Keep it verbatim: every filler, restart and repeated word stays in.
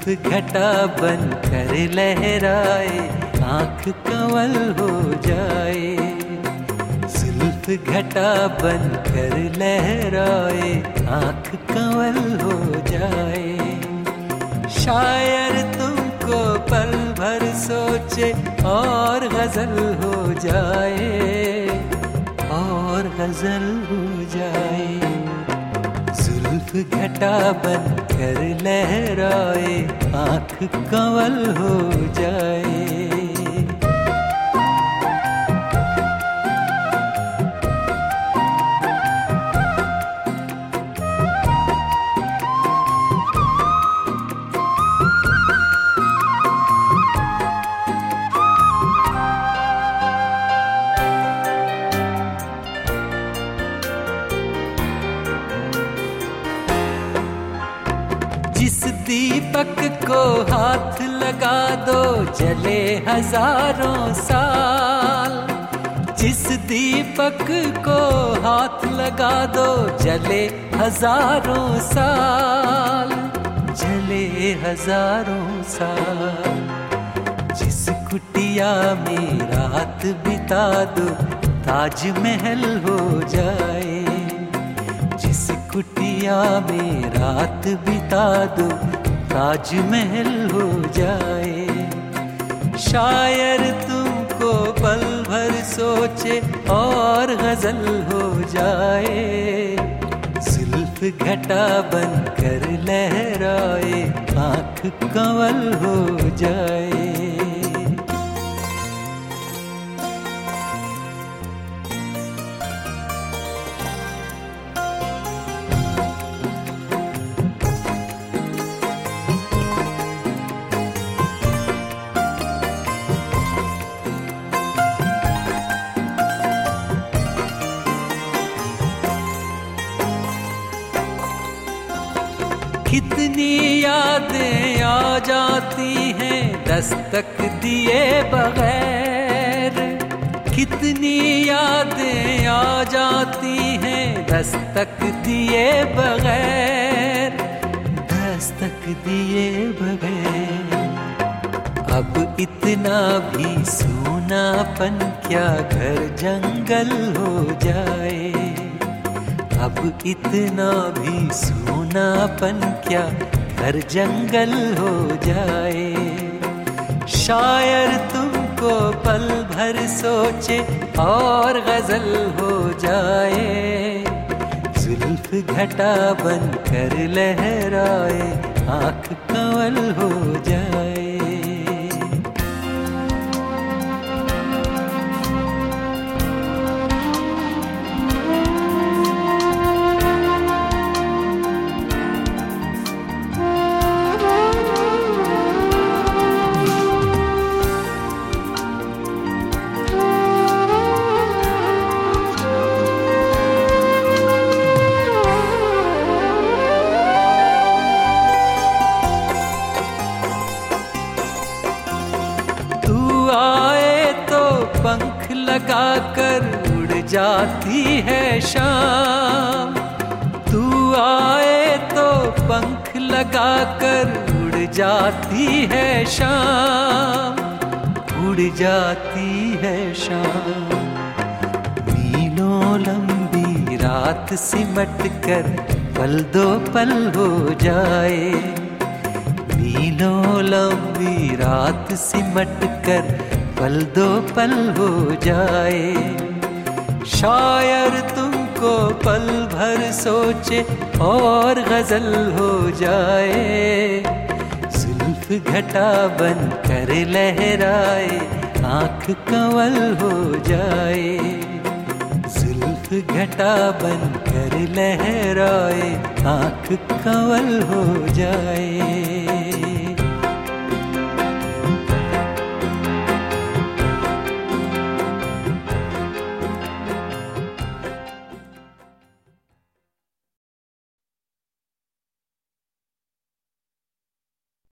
घटा बन कर लहराए, आँख कंवल हो जाए। जुल्फ घटा बन कर लहराए, आँख कंवल हो जाए। शायर तुमको पल भर सोचे और गजल हो जाए, और गजल हो जाए। जुल्फ घटा बन कर लहराए, आँख कंवल हो जाए। जिस दीपक को हाथ लगा दो जले हजारों साल, जिस दीपक को हाथ लगा दो जले हजारों साल, जले हजारों साल। जिस कुटिया में रात बिता दो ताजमहल हो जाए, जिस कुटिया में रात बिता दो ताजमहल हो जाए। शायर तुमको पल भर सोचे और गजल हो जाए। जुल्फ घटा बन कर लहराए, आँख कंवल हो जाए। कितनी यादें आ जाती हैं दस्तक दिए बगैर, कितनी यादें आ जाती हैं दस्तक दिए बगैर, दस्तक दिए बगैर। अब इतना भी सूनापन क्या घर जंगल हो जाए, अब इतना भी सूनापन क्या घर जंगल हो जाए। शायर तुमको पल भर सोचे और गजल हो जाए। जुल्फ घटा बन कर लहराए, आँख कंवल हो जाए। पंख लगाकर उड़ जाती है शाम, तू आए तो पंख लगाकर उड़ जाती है शाम, उड़ जाती है शाम। मीलों लंबी रात सिमट कर पल दो पल हो जाए, मीलों लंबी रात सिमट कर पल दो पल हो जाए। शायर तुमको पल भर सोचे और गजल हो जाए। जुल्फ घटा बन कर लहराए, आँख कंवल हो जाए। जुल्फ घटा बन कर लहराए, आँख कंवल हो जाए।